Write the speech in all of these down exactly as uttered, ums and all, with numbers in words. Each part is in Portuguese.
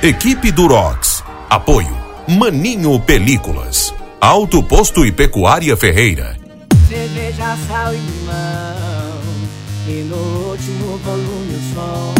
Equipe Durox. Apoio Maninho Películas. Auto Posto e Pecuária Ferreira. Cerveja, sal e limão, e no último volume o som.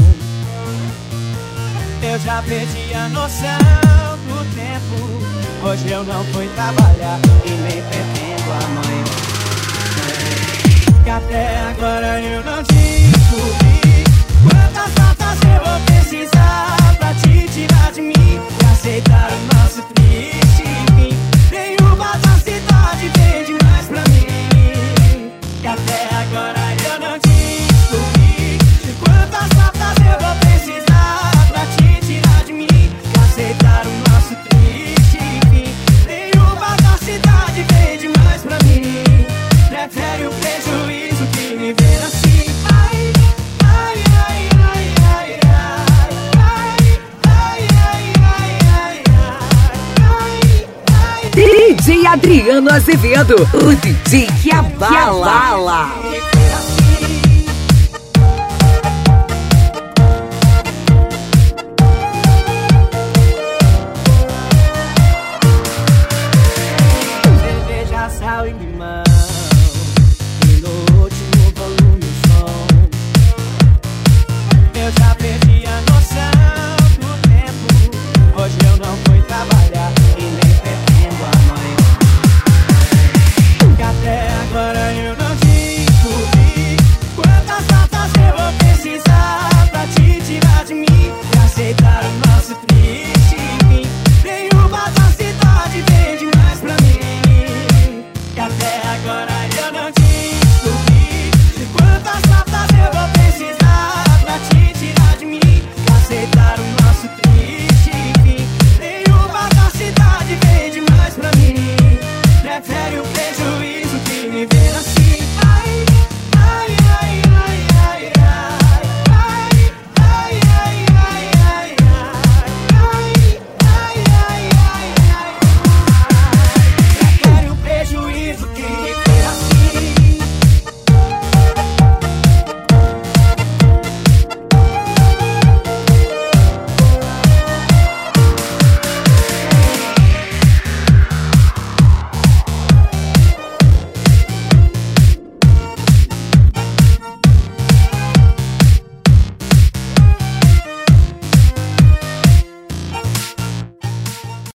Eu já perdi a noção do tempo. Hoje eu não fui trabalhar e nem pretendo amanhã. Que até agora eu não descobri quantas notas eu vou precisar pra te tirar de mim e aceitar o nosso triste fim. Nenhuma da cidade tem demais pra mim. Que até agora eu não descobri quantas notas eu vou precisar pra te tirar de mim e aceitar o nosso triste fim. Nenhuma da cidade tem demais pra mim. Prefere o prejuízo que me ver assim. Ai, ai, ai, ai, ai, ai, ai, ai, ai, ai, ai. D J Adriano Azevedo, o D J que abala.